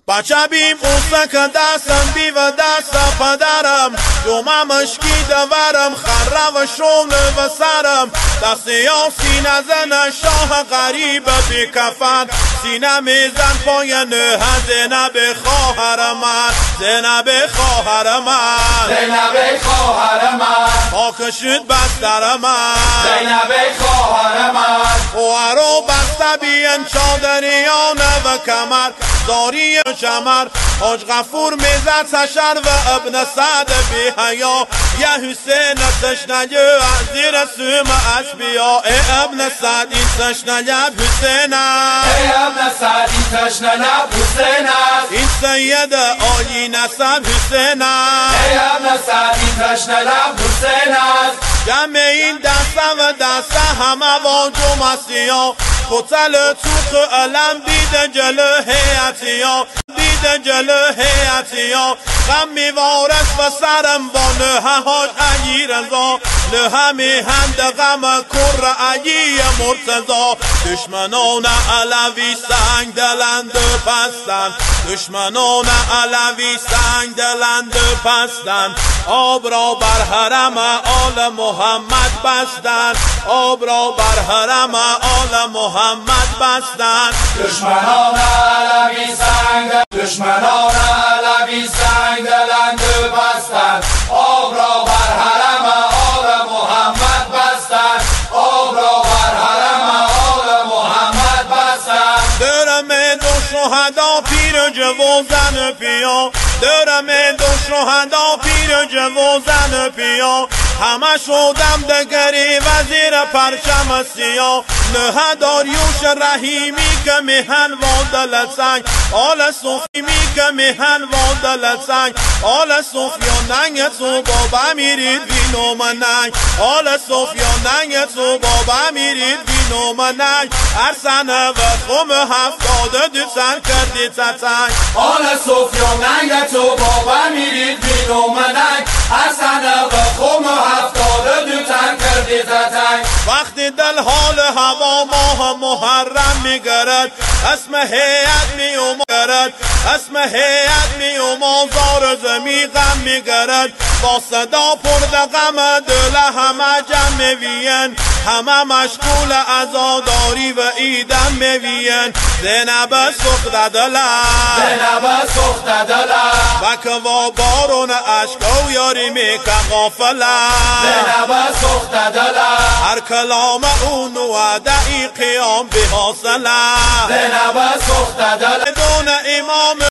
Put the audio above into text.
بچه بیم اوسه که دستم بی و دست پدرم دومه مشکی دورم خره و شونه و سرم دست یا سینه زن شاه غریب بی کفن سینه میزن پای نه زینب خواهر من زینب خواهر من زینب خواهر من پاک شد بستر من زینب خواهر من اوارو بسته بیان چادریان و کمر داری شمر حاج غفور میزد سشر و ابن سعد بی حیا یا حسین تشنه زیر سوم اشبیا ای ابن سعد این تشنه لب حسین ای ابن سعد این تشنه لب حسین است این سید عالی نسب حسین ای ابن سعد این تشنه لب حسین است جمع این دسته و دسته همه واجو مسیحا کتل توق علم بیده جلو حیعتیا بیده جلو حیعتیا غم میوارد و سرم با نه حاج علی رضا نه میهند غم کر علی مرتضا دشمنان علوی سنگ دلند پستند دشمنان علوی سنگ دلند پستند آب را بر حرم آل محمد بستند آب را بر حرم آل محمد بستند دشمنان علوی سنگ دشمنان علوی سنگ دلند بستند آب را بر حرم آل محمد بستند آب را بر حرم آل محمد بستند درم دو شهدا پیر جوزن پیا درم دو شهدا پیر جوزن پیا همه شدم دگری وزیر پرچم سیا نه داریوش رحیمی که میهن وادل سنگ آل صوفیمی که میهن وادل سنگ آل صوفیان ننگ تو بابا میرید وینو مننگ آل صوفیان ننگ تو بابا میرید وینو مننگ هر سنه و خم هفتاد دو سن کردی تتنگ آل صوفیان ننگ تو بابا میرید وینو مننگ هر سنه و خم هفتاد دو تن کردی تتنگ وقتی دل حال هوا ماه محرم میگرد اسم هیئت میومگرد اسم هیئت میومازار زمی غم میگرد با صدا پرد غم دل همه جمع میوین همه مشغول عزاداری و ایدم میوین زینب سخت دلم زینب سخت دلم بک و بارون عشق و یاری میکن غافلم زینب سخت دلم هر کلام اون وعده ای قیام به حاصله زینب سخت دلم دون امام